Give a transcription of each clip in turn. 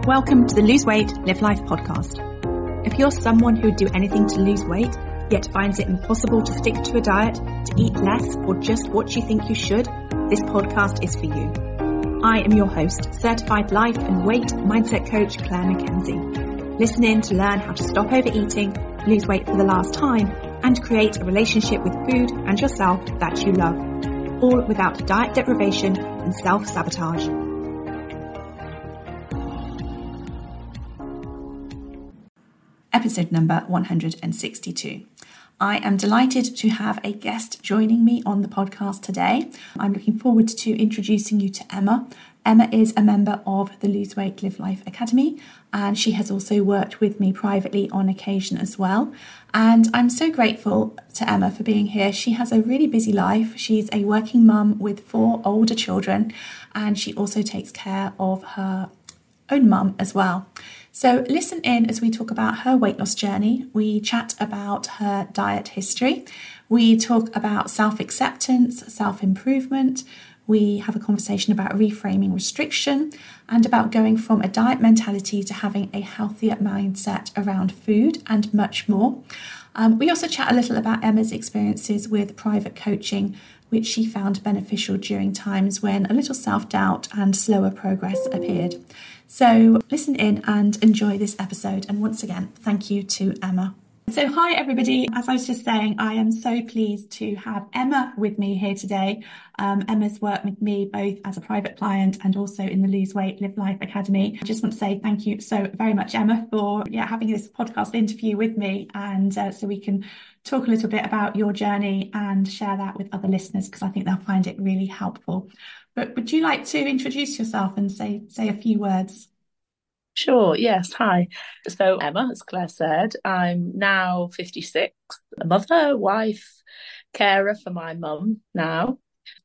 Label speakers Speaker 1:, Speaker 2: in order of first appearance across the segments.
Speaker 1: Welcome to the Lose Weight, Live Life podcast. If you're someone who would do anything to lose weight, yet finds it impossible to stick to a diet, to eat less, or just what you think you should, this podcast is for you. I am your host, certified life and weight mindset coach Claire McKenzie. Listen in to learn how to stop overeating, lose weight for the last time, and create a relationship with food and yourself that you love, all without diet deprivation and self-sabotage. Episode number 162. I am delighted to have a guest joining me on the podcast today. I'm looking forward to introducing you to Emma. Emma is a member of the Lose Weight, Live Life Academy, and she has also worked with me privately on occasion as well. And I'm so grateful to Emma for being here. She has a really busy life. She's a working mum with 4 older children, and she also takes care of her own mum as well. So listen in as we talk about her weight loss journey. We chat about her diet history. We talk about self-acceptance, self-improvement. We have a conversation about reframing restriction and about going from a diet mentality to having a healthier mindset around food and much more. We also chat a little about Emma's experiences with private coaching, which she found beneficial during times when a little self-doubt and slower progress appeared. So listen in and enjoy this episode. And once again, thank you to Emma. So hi everybody. As I was just saying, I am so pleased to have Emma with me here today. Emma's worked with me both as a private client and also in the Lose Weight, Live Life Academy. I just want to say thank you so very much, Emma, for having this podcast interview with me, and so we can talk a little bit about your journey and share that with other listeners, because I think they'll find it really helpful. But would you like to introduce yourself and say a few words?
Speaker 2: Sure, yes. Hi. So Emma, as Claire said, I'm now 56, a mother, wife, carer for my mum now.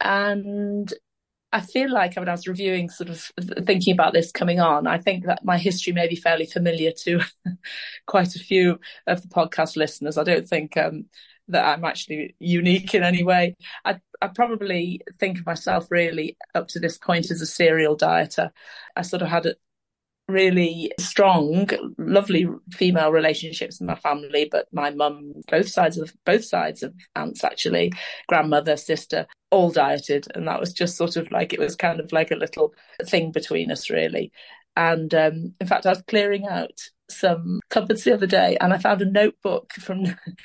Speaker 2: And I feel like when I was reviewing, sort of thinking about this coming on, I think that my history may be fairly familiar to quite a few of the podcast listeners. I don't think that I'm actually unique in any way. I probably think of myself really up to this point as a serial dieter. I sort of had a really strong, lovely female relationships in my family, but my mum, both sides of aunts actually, grandmother, sister, all dieted, and that was just sort of like, it was kind of like a little thing between us really. And in fact, I was clearing out some cupboards the other day and I found a notebook from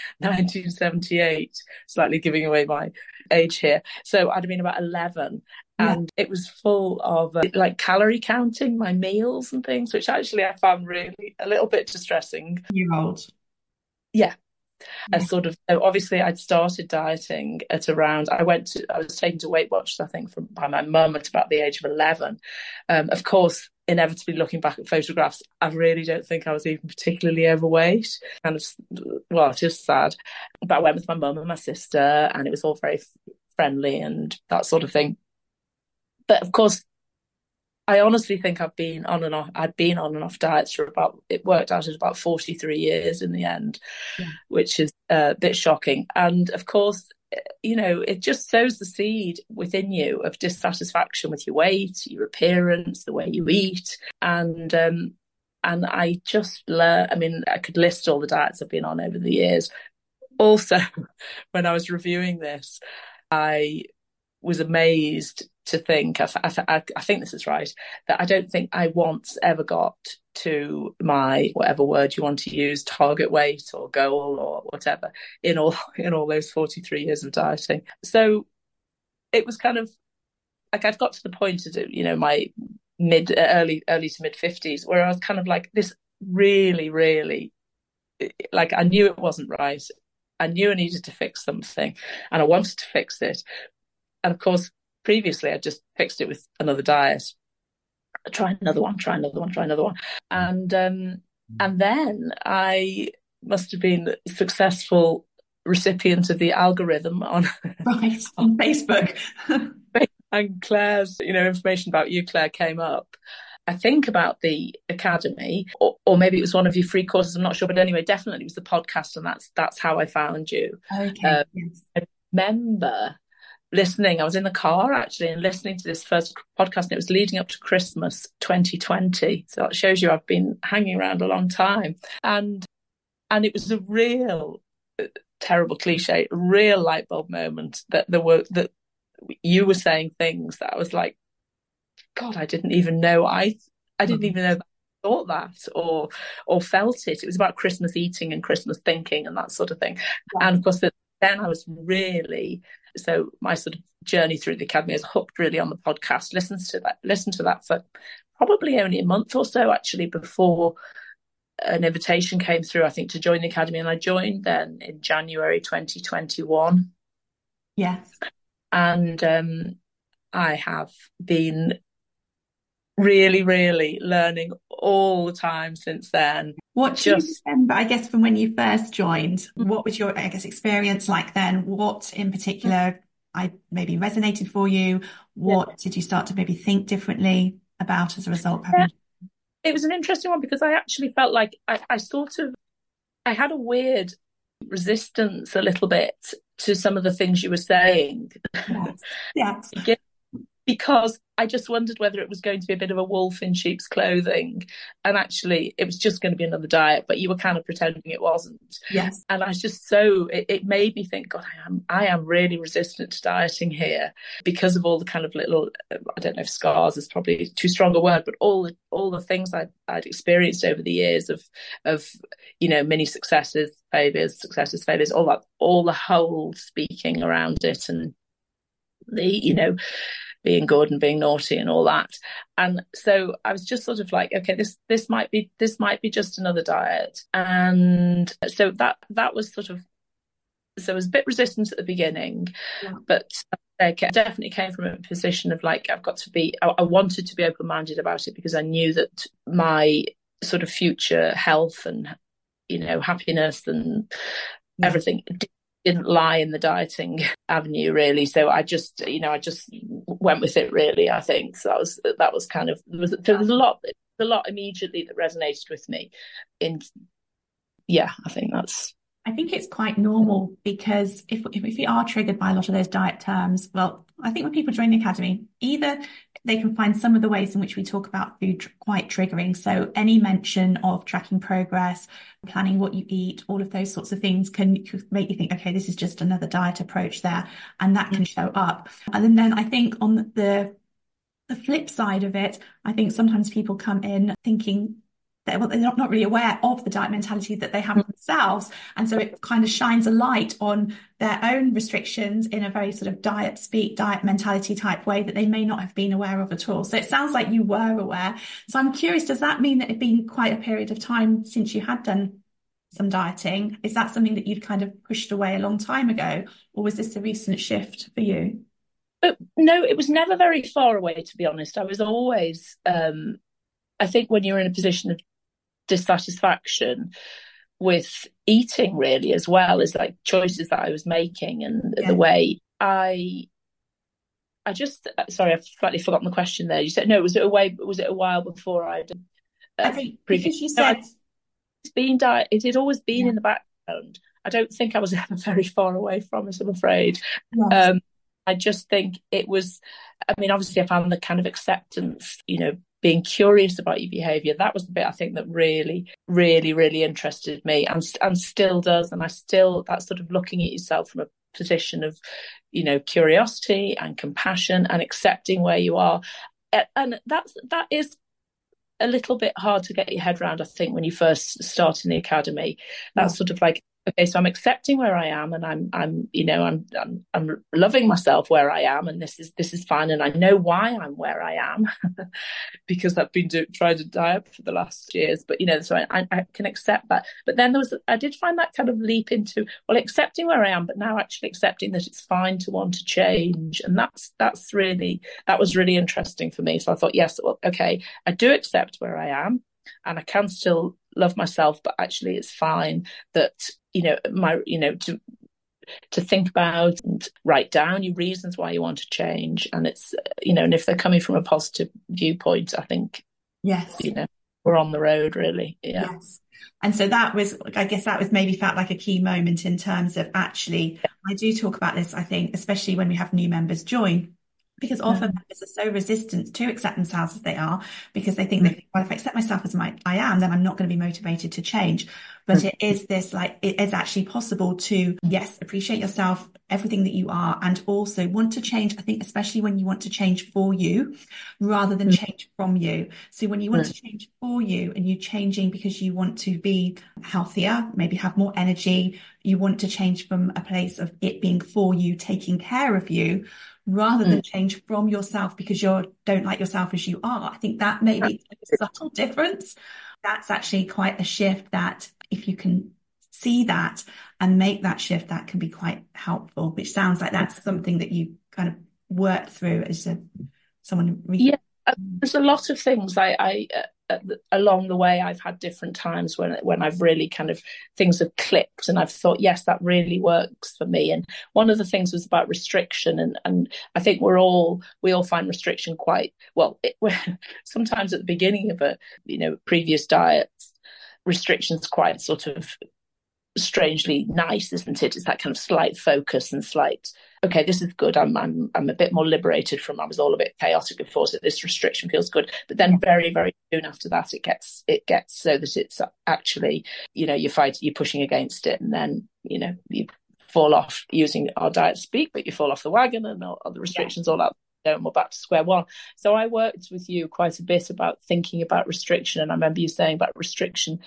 Speaker 2: 1978, slightly giving away my age here. So I'd have been about 11. And it was full of like calorie counting my meals and things, which actually I found really a little bit distressing.
Speaker 1: Year old.
Speaker 2: Yeah. So obviously I'd started dieting at around, I was taken to Weight Watchers, I think, by my mum at about the age of 11. Of course, inevitably looking back at photographs, I really don't think I was even particularly overweight. Kind of, well, it is sad. But I went with my mum and my sister, and it was all very friendly and that sort of thing. But of course, I honestly think I'd been on and off diets for it worked out at about 43 years in the end, which is a bit shocking. And of course, it just sows the seed within you of dissatisfaction with your weight, your appearance, the way you eat. And I just learned, I could list all the diets I've been on over the years. Also, when I was reviewing this, I was amazed to think, I think this is right, that I don't think I once ever got to my, whatever word you want to use, target weight or goal or whatever, in all those 43 years of dieting. So it was kind of like I'd got to the point of, my early to mid 50s, where I was kind of like, this really, really, like I knew it wasn't right. I knew I needed to fix something and I wanted to fix it. And of course, previously I just fixed it with another diet. Try another one. And then I must have been a successful recipient of the algorithm on
Speaker 1: Facebook.
Speaker 2: And Claire's, information about you, Claire, came up. I think about the academy, or maybe it was one of your free courses, I'm not sure. But anyway, definitely it was the podcast, and that's how I found you.
Speaker 1: Okay.
Speaker 2: Yes. I remember I was in the car actually and listening to this first podcast, and it was leading up to Christmas 2020. So that shows you I've been hanging around a long time. And it was a real terrible cliche, real light bulb moment that you were saying things that I was like, God, I didn't even know I didn't even know that I thought that or felt it. It was about Christmas eating and Christmas thinking and that sort of thing. Yeah. And of course, then I was really, so my sort of journey through the academy is hooked really on the podcast. Listened to that for probably only a month or so actually before an invitation came through, I think, to join the academy, and I joined then in January 2021.
Speaker 1: Yes.
Speaker 2: And I have been really, really learning all the time since then.
Speaker 1: What do you remember, I guess, from when you first joined? What was your, I guess, experience like then? What in particular maybe resonated for you? What did you start to maybe think differently about as a result of having?
Speaker 2: It was an interesting one because I actually felt like I had a weird resistance a little bit to some of the things you were saying.
Speaker 1: Yes.
Speaker 2: Because I just wondered whether it was going to be a bit of a wolf in sheep's clothing. And actually, it was just going to be another diet, but you were kind of pretending it wasn't.
Speaker 1: Yes.
Speaker 2: And I was just it made me think, God, I am really resistant to dieting here because of all the kind of little, I don't know if scars is probably too strong a word, but all the things I'd experienced over the years of many successes, failures, all the whole speaking around it and the, being good and being naughty and all that. And so I was just sort of like, okay, this might be just another diet. And so that was sort of, so I was a bit resistant at the beginning, but I definitely came from a position of like, I wanted to be open-minded about it because I knew that my sort of future health and, happiness and everything didn't lie in the dieting avenue really. So I just went with it really, I think. So that was kind of, there was a lot immediately that resonated with me. I
Speaker 1: think it's quite normal because if you are triggered by a lot of those diet terms, well, I think when people join the academy, either they can find some of the ways in which we talk about food quite triggering. So any mention of tracking progress, planning what you eat, all of those sorts of things can make you think, okay, this is just another diet approach there. And that can show up. And then I think on the flip side of it, I think sometimes people come in thinking they're not really aware of the diet mentality that they have themselves. And so it kind of shines a light on their own restrictions in a very sort of diet mentality type way that they may not have been aware of at all. So it sounds like you were aware. So I'm curious, does that mean that it'd been quite a period of time since you had done some dieting? Is that something that you'd kind of pushed away a long time ago? Or was this a recent shift for you?
Speaker 2: But no, it was never very far away, to be honest. I was always, I think when you're in a position of dissatisfaction with eating really as well as like choices that I was making and the way I just, sorry, I've slightly forgotten the question there. You said, no, was it a while before I'd
Speaker 1: I think because you said
Speaker 2: it had always been in the background. I don't think I was ever very far away from it, I'm afraid. Yes. I just think it was, I mean, obviously I found the kind of acceptance, being curious about your behaviour. That was the bit I think that really, really, really interested me and still does. And that's sort of looking at yourself from a position of, curiosity and compassion and accepting where you are. And that is a little bit hard to get your head around, I think, when you first start in the academy. That's sort of like, okay, so I'm accepting where I am, and I'm loving myself where I am, and this is fine, and I know why I'm where I am because I've been trying to diet for the last years. But so I can accept that. But then I did find that kind of leap into accepting where I am, but now actually accepting that it's fine to want to change, and that was really interesting for me. So I thought, yes, well, okay, I do accept where I am, and I can still love myself, but actually it's fine that to think about and write down your reasons why you want to change, and it's and if they're coming from a positive viewpoint, I think
Speaker 1: yes,
Speaker 2: we're we're on the road, really. Yeah.
Speaker 1: Yes. And so that was, I guess that was maybe felt like a key moment in terms of actually, I do talk about this, I think, especially when we have new members join, because often members are so resistant to accept themselves as they are, because they think that, well, if I accept myself as I am, then I'm not going to be motivated to change. But it is this, like, it is actually possible to, yes, appreciate yourself, everything that you are, and also want to change. I think, especially when you want to change for you rather than change from you. So when you want to change for you and you're changing because you want to be healthier, maybe have more energy, you want to change from a place of it being for you, taking care of you, rather than change from yourself because you don't like yourself as you are. I think that may be a subtle difference. That's actually quite a shift that if you can see that and make that shift, that can be quite helpful, which sounds like that's something that you kind of worked through as someone.
Speaker 2: Yeah, there's a lot of things along the way. I've had different times when I've really kind of, things have clicked and I've thought, yes, that really works for me. And one of the things was about restriction, and I think we all find restriction quite well. Sometimes at the beginning of previous diets, restriction's quite sort of strangely nice, isn't it? It's that kind of slight focus and slight, okay, this is good. I'm a bit more liberated from, I was all a bit chaotic before, so this restriction feels good. But then very, very soon after that, it gets so that it's actually, you're pushing against it, and then, you fall off, using our diet speak, but you fall off the wagon and all the restrictions all out. And we're back to square one. So I worked with you quite a bit about thinking about restriction. And I remember you saying about restriction,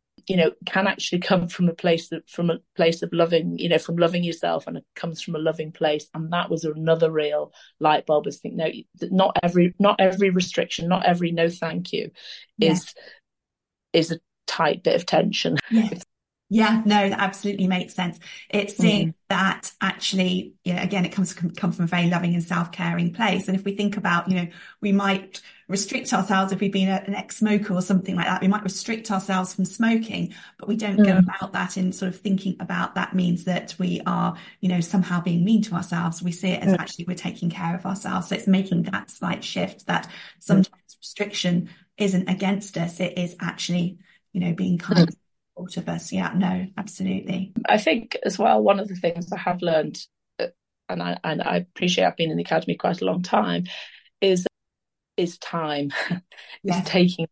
Speaker 2: can actually come from a place of loving, from loving yourself, and it comes from a loving place. And that was another real light bulb, is think, no, not every restriction, not every no thank you is a tight bit of tension.
Speaker 1: Yeah, no, that absolutely makes sense. It's seeing that actually, again, it come from a very loving and self-caring place. And if we think about, we might restrict ourselves if we've been an ex-smoker or something like that. We might restrict ourselves from smoking, but we don't go about that in sort of thinking about that means that we are, somehow being mean to ourselves. We see it as actually we're taking care of ourselves. So it's making that slight shift that sometimes restriction isn't against us. It is actually, being kind of us. Yeah, no, absolutely.
Speaker 2: I think as well, one of the things I have learned, and I appreciate, I've been in the academy quite a long time, is time. Is taking,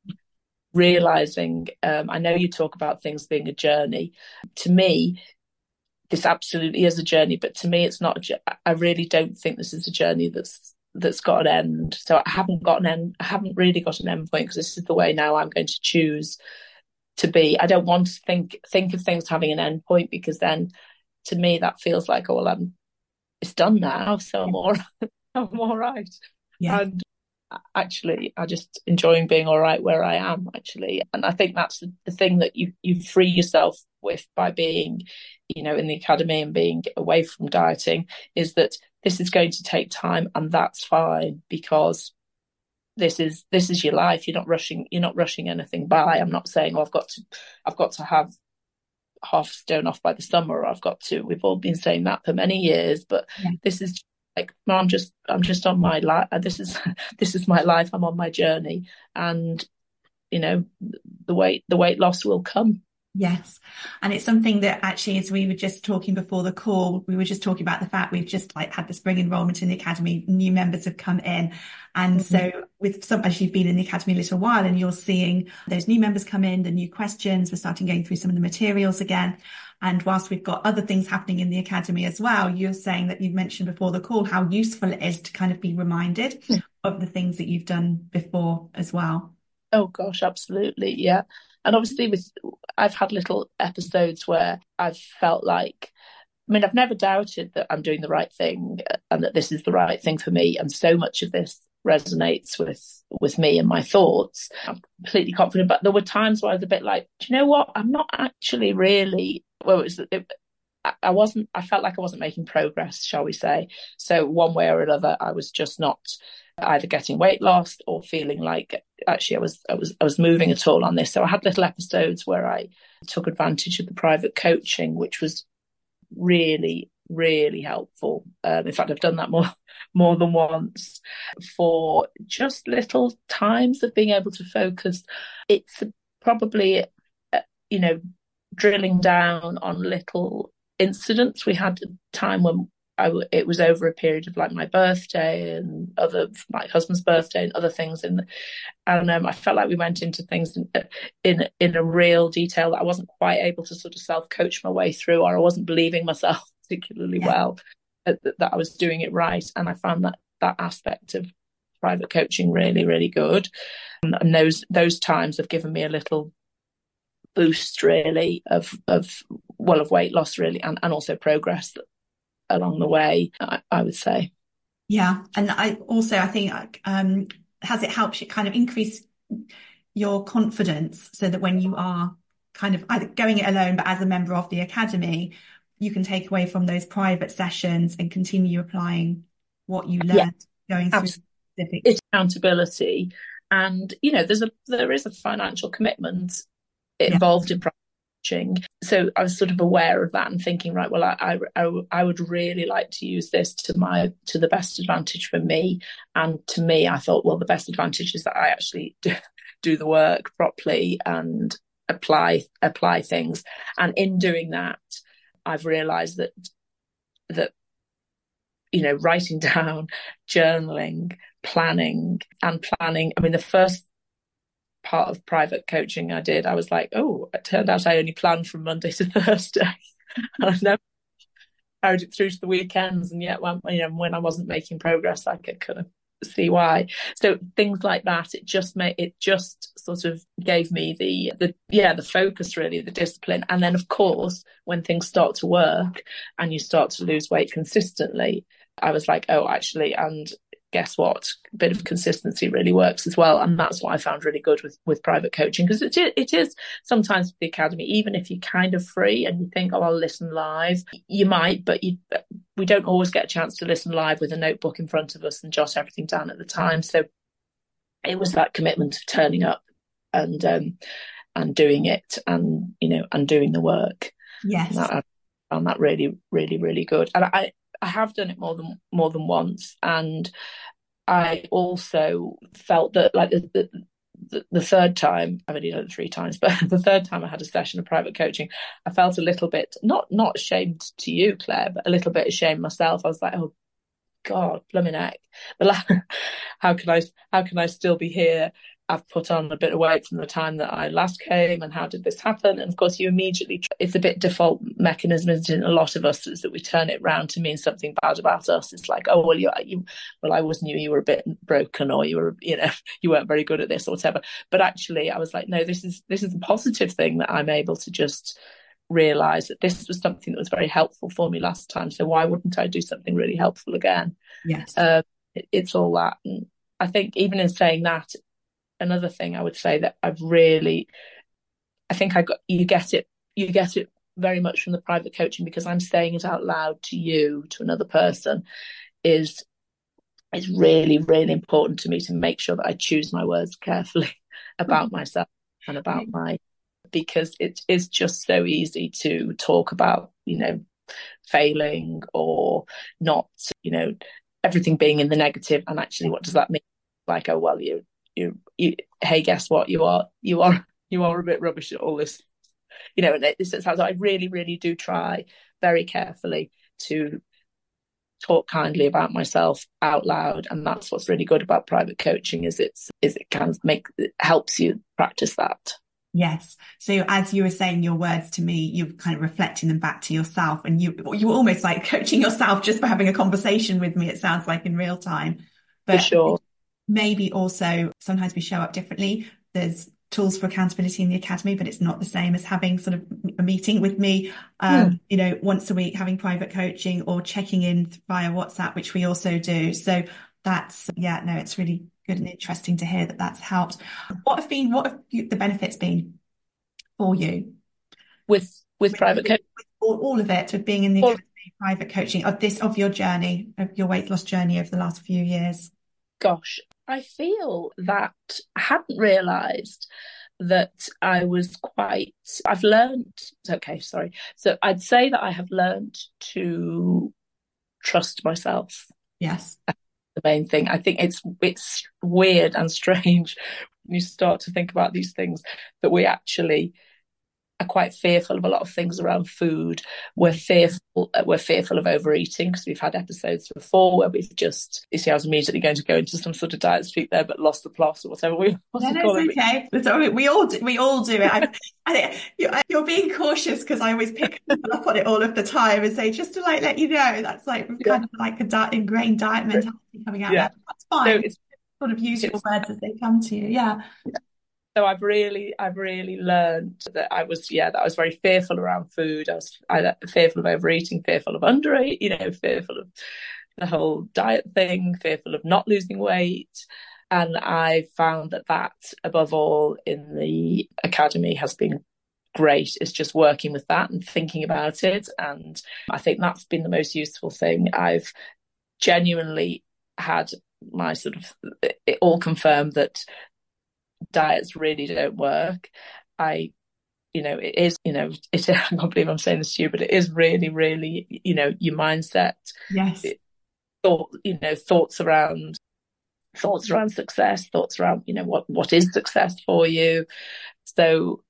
Speaker 2: realizing. I know you talk about things being a journey. To me, this absolutely is a journey, but to me, it's not. I really don't think this is a journey that's got an end. So I haven't really got an end point, because this is the way now I'm going to choose to be. I don't want to think of things having an end point, because then to me that feels like, it's done now, so I'm all right. And actually I just enjoying being all right where I am, actually. And I think that's the thing that you free yourself with by being, in the academy and being away from dieting, is that this is going to take time, and that's fine, because this is your life. You're not rushing anything by. I'm not saying, I've got to have half stone off by the summer, or we've all been saying that for many years, but this is like, I'm just on my life. This is my life. I'm on my journey, and the weight loss will come.
Speaker 1: Yes. And it's something that actually, as we were just talking before the call, we were just talking about the fact we've just had the spring enrollment in the academy, new members have come in. And so with some, as you've been in the academy a little while and you're seeing those new members come in, the new questions, we're starting going through some of the materials again. And whilst we've got other things happening in the academy as well, you're saying that you've mentioned before the call how useful it is to kind of be reminded of the things that you've done before as well.
Speaker 2: Oh gosh, absolutely. Yeah. And obviously I've had little episodes where I've felt like, I've never doubted that I'm doing the right thing and that this is the right thing for me. And so much of this resonates with me and my thoughts. I'm completely confident. But there were times where I was a bit like, do you know what? I'm not actually really, I felt like I wasn't making progress, shall we say. So one way or another, I was just not either getting weight loss or feeling like actually I was moving at all on this. So I had little episodes where I took advantage of the private coaching, which was really really helpful. In fact, I've done that more than once for just little times of being able to focus. It's probably, drilling down on little incidents. We had a time when it was over a period of like my birthday and my husband's birthday and other things, and I felt like we went into things in a real detail that I wasn't quite able to sort of self-coach my way through, or I wasn't believing myself particularly well that I was doing it right. And I found that aspect of private coaching really, really good. And those times have given me a little boost really of weight loss really, and also progress along the way, I would say.
Speaker 1: Yeah. And I think has it helped you kind of increase your confidence so that when you are kind of either going it alone, but as a member of the academy, you can take away from those private sessions and continue applying what you learned going through specific.
Speaker 2: It's accountability, and there is a financial commitment involved in coaching. So I was sort of aware of that and thinking, right, well, I would really like to use this to the best advantage for me. And to me, I thought, well, the best advantage is that I actually do the work properly and apply things. And in doing that, I've realized that writing down, journaling, planning. I mean, the first part of private coaching I did, I was like, oh, it turned out I only planned from Monday to Thursday. And I've never carried it through to the weekends. And yet when I wasn't making progress, I could kind of see why. So things like that, it just sort of gave me the focus, really, the discipline. And then of course, when things start to work and you start to lose weight consistently, I was like, oh, actually, and guess what? A bit of consistency really works as well. And that's what I found really good with private coaching, because it is sometimes the academy, even if you're kind of free and you think, oh, I'll listen live, you might, but we don't always get a chance to listen live with a notebook in front of us and jot everything down at the time. So it was that commitment of turning up and doing it, and and doing the work.
Speaker 1: Yes,
Speaker 2: I found that really, really, really good. And I have done it more than once, and I also felt that like the third time, I've only done it 3 times, but the third time I had a session of private coaching, I felt a little bit not ashamed to you, Claire, but a little bit ashamed myself. I was like, oh God, blimey neck, but how can I still be here? I've put on a bit of weight from the time that I last came, and how did this happen? And of course, you immediately, it's a bit default mechanism, isn't it, in a lot of us, is that we turn it round to mean something bad about us. It's like, oh, well, I always knew you were a bit broken, or you were, you weren't very good at this or whatever. But actually, I was like, no, this is a positive thing, that I'm able to just realize that this was something that was very helpful for me last time. So why wouldn't I do something really helpful again?
Speaker 1: Yes.
Speaker 2: It's all that. And I think even in saying that, another thing I would say that you get it very much from the private coaching, because I'm saying it out loud to you, to another person, is it's really, really important to me to make sure that I choose my words carefully about myself and about because it is just so easy to talk about, failing or not, everything being in the negative. And actually, what does that mean? Like, oh, well, you hey, guess what? You are a bit rubbish at all this, and it sounds like I really, really do try very carefully to talk kindly about myself out loud. And that's what's really good about private coaching, is it helps you practice that.
Speaker 1: Yes. So as you were saying your words to me, you're kind of reflecting them back to yourself, and you were almost like coaching yourself just by having a conversation with me, it sounds like, in real time. But
Speaker 2: for sure.
Speaker 1: Maybe also sometimes we show up differently. There's tools for accountability in the academy, but it's not the same as having sort of a meeting with me, once a week, having private coaching, or checking in via WhatsApp, which we also do. So that's, it's really good and interesting to hear that that's helped. What have the benefits been for you
Speaker 2: with private coaching?
Speaker 1: All of it, of being in the academy, private coaching, of your journey, of your weight loss journey over the last few years?
Speaker 2: Gosh, I feel that I hadn't realised that I've learned, okay, sorry. So I'd say that I have learned to trust myself.
Speaker 1: Yes.
Speaker 2: The main thing. I think it's weird and strange when you start to think about these things that we actually are quite fearful of a lot of things around food. We're fearful of overeating because we've had episodes before where we've just, you see, I was immediately going to go into some sort of diet speak there, but lost the plot or whatever we want
Speaker 1: No,
Speaker 2: to
Speaker 1: no,
Speaker 2: call
Speaker 1: it's
Speaker 2: it.
Speaker 1: okay. It's all right. We all do it. I think you're being cautious because I always pick people up on it all of the time and say, just to like let you know, that's like
Speaker 2: Yeah,
Speaker 1: kind of like a ingrained diet mentality coming out
Speaker 2: yeah.
Speaker 1: there. That's
Speaker 2: So
Speaker 1: fine. Sort of use your
Speaker 2: it's
Speaker 1: words as they come to you. Yeah.
Speaker 2: so I've really learned that I was very fearful around food. I fearful of overeating, fearful of undereating, fearful of the whole diet thing, fearful of not losing weight. And I found that above all in the academy has been great. It's just working with that and thinking about it. And I think that's been the most useful thing. I've genuinely had my sort of it all confirmed that diets really don't work. I it is, I can't believe I'm saying this to you, but it is really, really, your mindset,
Speaker 1: Yes.
Speaker 2: it, thoughts around success, thoughts around, what is success for you. So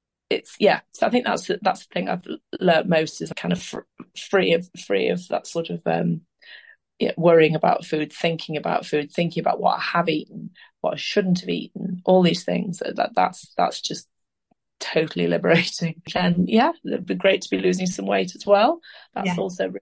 Speaker 2: so I think that's the thing I've learned most is kind of free of that sort of worrying about food, thinking about what I have eaten, what I shouldn't have eaten, all these things. That's just totally liberating. And yeah, it'd be great to be losing some weight as well.
Speaker 1: Yeah.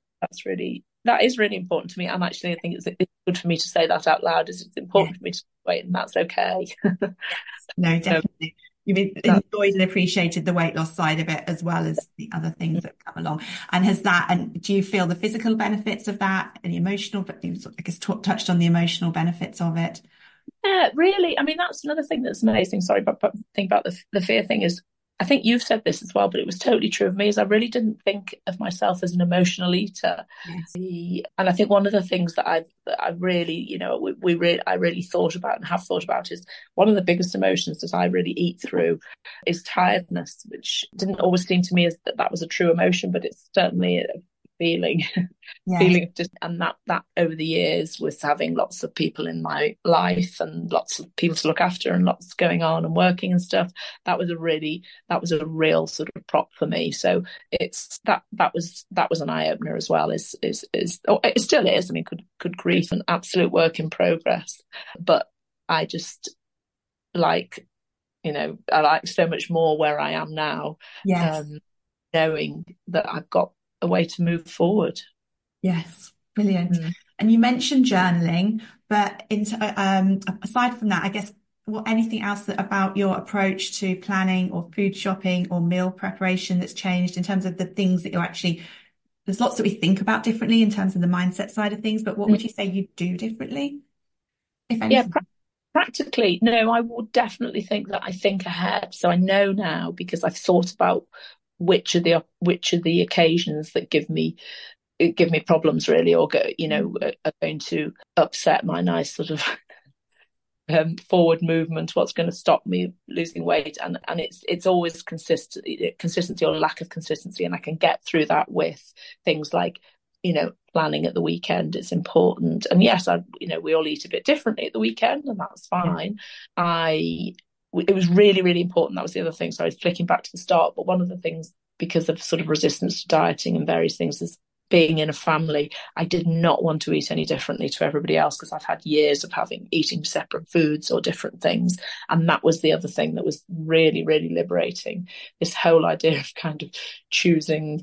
Speaker 2: That is really important to me. And actually, I think it's good for me to say that out loud. It's
Speaker 1: Yeah.
Speaker 2: important for me to lose weight, and that's okay.
Speaker 1: No,
Speaker 2: So
Speaker 1: definitely. You've
Speaker 2: that,
Speaker 1: enjoyed and appreciated the weight loss side of it as well as the other things that come along. And do you feel the physical benefits of that and the emotional, but you sort of, I guess, touched on the emotional benefits of it?
Speaker 2: yeah, really. I mean, that's another thing that's amazing. Sorry, but think about the fear thing is, I think you've said this as well, but it was totally true of me. Is I really didn't think of myself as an emotional eater.
Speaker 1: Yes.
Speaker 2: And I think one of the things that I really, I really thought about and have thought about is one of the biggest emotions that I really eat through is tiredness, which didn't always seem to me as that was a true emotion, but it's certainly a feeling.
Speaker 1: Yes.
Speaker 2: Feeling of just and that over the years with having lots of people in my life and lots of people to look after and lots going on and working and stuff, that was a real sort of prop for me. So it's that was an eye opener as well. It still is. I mean, could grief an absolute work in progress, but I just like I like so much more where I am now,
Speaker 1: Yes.
Speaker 2: um, knowing that I've got a way to move forward.
Speaker 1: Yes. Brilliant.
Speaker 2: Mm.
Speaker 1: And you mentioned journaling, but aside from that, I guess, anything else about your approach to planning or food shopping or meal preparation that's changed in terms of the things that you're actually, there's lots that we think about differently in terms of the mindset side of things, but what would you say you do differently, if
Speaker 2: Yeah,
Speaker 1: anything?
Speaker 2: practically, no, I would definitely think that I think ahead. So I know now because I've thought about which of the occasions that give me problems really, or are going to upset my nice sort of forward movement, what's going to stop me losing weight, and it's always consistency or lack of consistency, and I can get through that with things like planning at the weekend. It's important, and yes, we all eat a bit differently at the weekend, and that's
Speaker 1: Yeah.
Speaker 2: fine. It was really, really important. That was the other thing. So I was flicking back to the start, but one of the things, because of sort of resistance to dieting and various things, is being in a family, I did not want to eat any differently to everybody else because I've had years of eating separate foods or different things. And that was the other thing that was really, really liberating. This whole idea of kind of choosing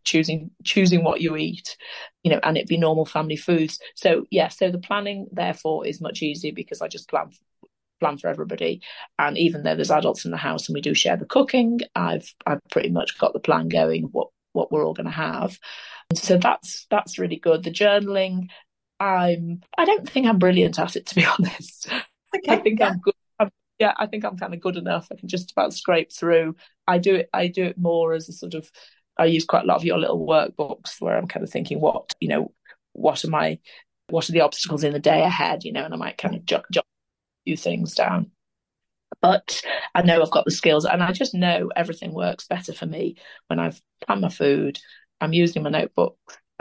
Speaker 2: what you eat, and it be normal family foods. So yeah, so the planning therefore is much easier because I just plan for everybody. And even though there's adults in the house and we do share the cooking, I've pretty much got the plan going, what we're all going to have. And so that's really good. The journaling, I don't think I'm brilliant at it, to be honest. I
Speaker 1: Okay.
Speaker 2: think
Speaker 1: Yeah.
Speaker 2: I'm good. I think I'm kind of good enough. I can just about scrape through. I do it more as a sort of, I use quite a lot of your little workbooks where I'm kind of thinking what are the obstacles in the day ahead, and I might kind of jot a few things down. But I know I've got the skills, and I just know everything works better for me when I've planned my food, I'm using my notebook,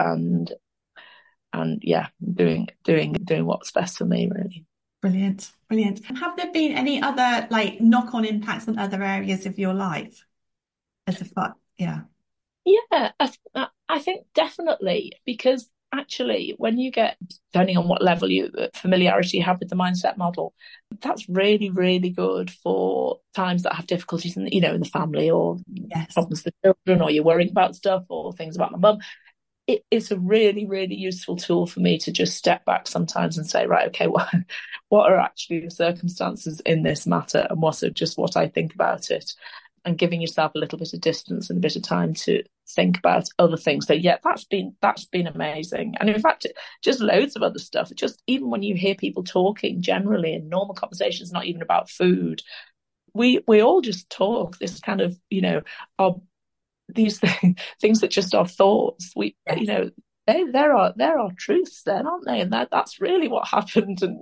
Speaker 2: and yeah, doing what's best for me, really.
Speaker 1: Brilliant, brilliant. Have there been any other like knock-on impacts on other areas of your life as a fun? Yeah.
Speaker 2: Yeah, I think definitely, because actually when you get, depending on what level you familiarity you have with the mindset model, that's really, really good for times that have difficulties in, in the family, or
Speaker 1: Yes.
Speaker 2: problems with children, or you're worrying about stuff, or things about my mum. It's a really, really useful tool for me to just step back sometimes and say, right, okay, what are actually the circumstances in this matter, and what are just what I think about it, and giving yourself a little bit of distance and a bit of time to think about other things. So yeah, that's been amazing. And in fact, just loads of other stuff. Just even when you hear people talking generally in normal conversations, not even about food, we all just talk this kind of, our these things that just are thoughts.
Speaker 1: Yes.
Speaker 2: There are truths then, aren't they? And that's really what happened. And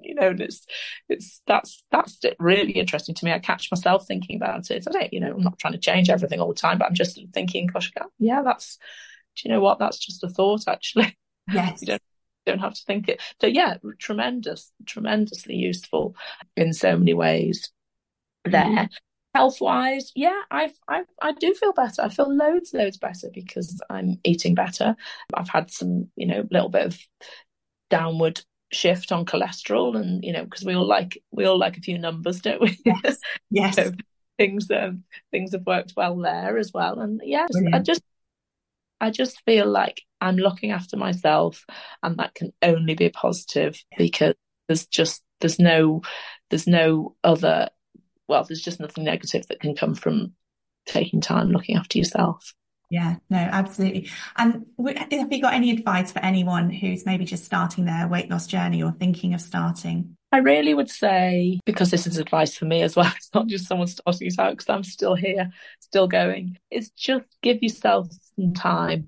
Speaker 2: that's really interesting to me. I catch myself thinking about it. I'm not trying to change everything all the time, but I'm just thinking, gosh, yeah, do you know what? That's just a thought, actually.
Speaker 1: Yes.
Speaker 2: You don't have to think it. So yeah, tremendously useful in so many ways there. Health wise, yeah, I do feel better. I feel loads better because I'm eating better. I've had some, little bit of downward shift on cholesterol, and because we all like a few numbers, don't we?
Speaker 1: Yes. Yes.
Speaker 2: So things have worked well there as well. And yes,
Speaker 1: Brilliant.
Speaker 2: I just feel like I'm looking after myself, and that can only be positive, because there's no other, well, there's just nothing negative that can come from taking time looking after yourself.
Speaker 1: Yeah, no, absolutely. And have you got any advice for anyone who's maybe just starting their weight loss journey or thinking of starting?
Speaker 2: I really would say, because this is advice for me as well, it's not just someone starting it out, because I'm still here, still going, it's just give yourself some time.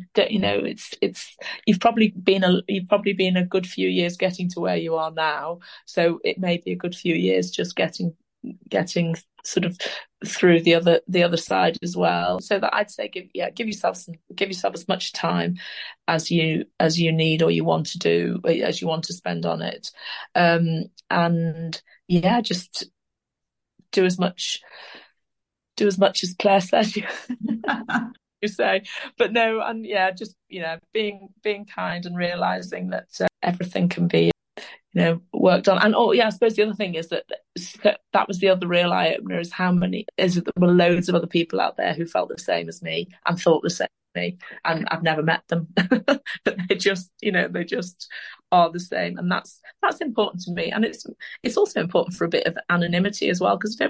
Speaker 2: It's you've probably been a good few years getting to where you are now, so it may be a good few years just getting sort of through the other side as well. So that I'd say give yourself as much time as you need, or you want to do, as you want to spend on it. And yeah, just do as much as Claire said. You say, but no, and yeah, just being kind and realizing that everything can be worked on. And I suppose the other thing is that was the other real eye opener, is there were loads of other people out there who felt the same as me and thought the same as me, and I've never met them, but they just are the same, and that's important to me. And it's also important for a bit of anonymity as well, because I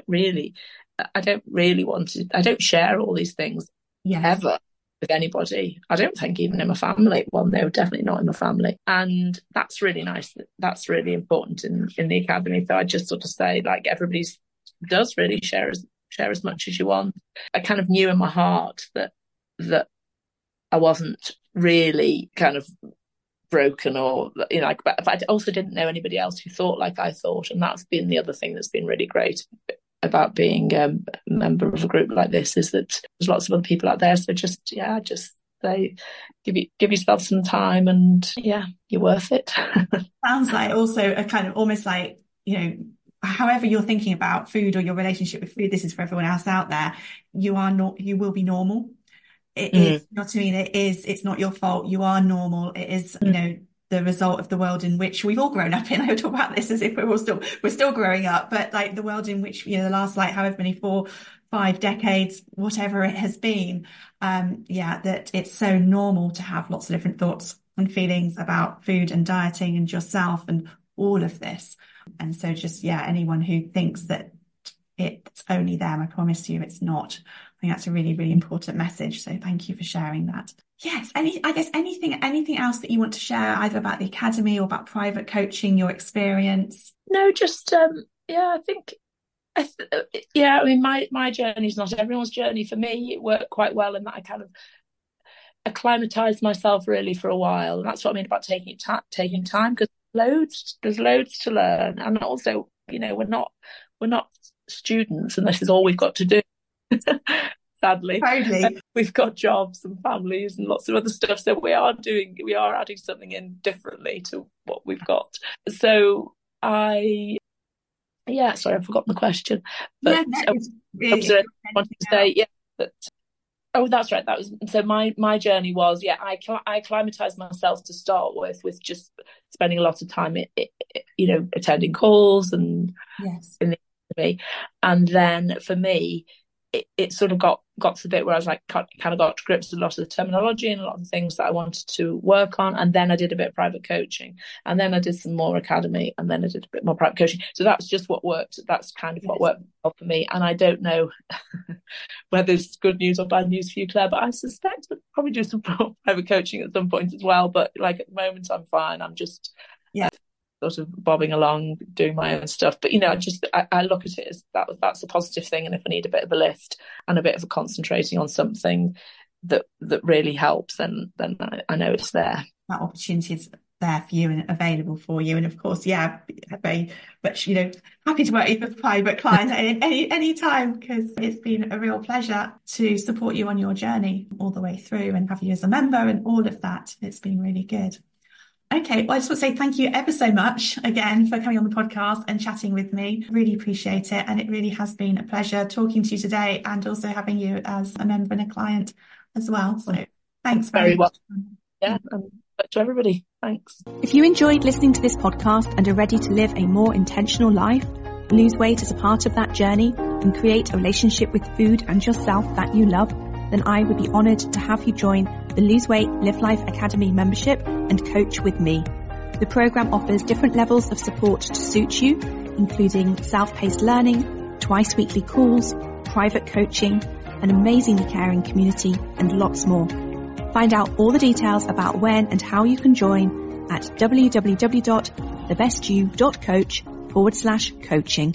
Speaker 2: don't share all these things ever with anybody. I don't think even in my family. Well, no, definitely not in my family. And that's really nice. That's really important in the academy. So I just sort of say, like, everybody does really share as much as you want. I kind of knew in my heart that I wasn't really kind of broken, or but I also didn't know anybody else who thought like I thought, and that's been the other thing that's been really great about being a member of a group like this, is that there's lots of other people out there. So just say, give yourself some time, and yeah, you're worth it.
Speaker 1: Sounds like also a kind of almost like, however you're thinking about food or your relationship with food, this is for everyone else out there. You will be normal. It is, not, I mean, it's not your fault. You are normal. It is, the result of the world in which we've all grown up in. I would talk about this as if we're still growing up, but like the world in which, the last, like, however many 4-5 decades, whatever it has been. That it's so normal to have lots of different thoughts and feelings about food and dieting and yourself and all of this. And so just, anyone who thinks that it's only them, I promise you it's not. I think that's a really, really important message. So thank you for sharing that. Yes. Anything else that you want to share, either about the academy or about private coaching, your experience?
Speaker 2: No, just, I think, I mean, my journey is not everyone's journey. For me, it worked quite well in that I kind of acclimatized myself really for a while. And that's what I mean about taking time, because there's loads to learn. And also, we're not students and this is all we've got to do. Sadly,
Speaker 1: Totally.
Speaker 2: We've got jobs and families and lots of other stuff, so we are adding something in differently to what we've got. So sorry, I've forgotten the question, but I wanted to say oh, that's right. That was so. My journey was I acclimatized myself to start with just spending a lot of time, attending calls and in the academy, and then for me, it sort of got to the bit where I was like, kind of got to grips with a lot of the terminology and a lot of things that I wanted to work on. And then I did a bit of private coaching, and then I did some more academy, and then I did a bit more private coaching. So that's just what worked. That's kind of what worked well for me. And I don't know whether it's good news or bad news for you, Claire, but I suspect I'll probably do some private coaching at some point as well. But like at the moment, I'm fine. I'm just sort of bobbing along, doing my own stuff. But I look at it as that's a positive thing. And if I need a bit of a lift and a bit of a concentrating on something that really helps, then I know it's there.
Speaker 1: That opportunity is there for you and available for you. And of course, very much, happy to work with a private client any time, because it's been a real pleasure to support you on your journey all the way through and have you as a member and all of that. It's been really good. Okay, well, I just want to say thank you ever so much again for coming on the podcast and chatting with me. Really appreciate it. And it really has been a pleasure talking to you today and also having you as a member and a client as well. So thanks very much.
Speaker 2: Yeah, to everybody. Thanks.
Speaker 1: If you enjoyed listening to this podcast and are ready to live a more intentional life, lose weight as a part of that journey, and create a relationship with food and yourself that you love, then I would be honoured to have you join the Lose Weight Live Life Academy membership and coach with me. The programme offers different levels of support to suit you, including self-paced learning, twice weekly calls, private coaching, an amazingly caring community, and lots more. Find out all the details about when and how you can join at www.thebestyou.coach/coaching.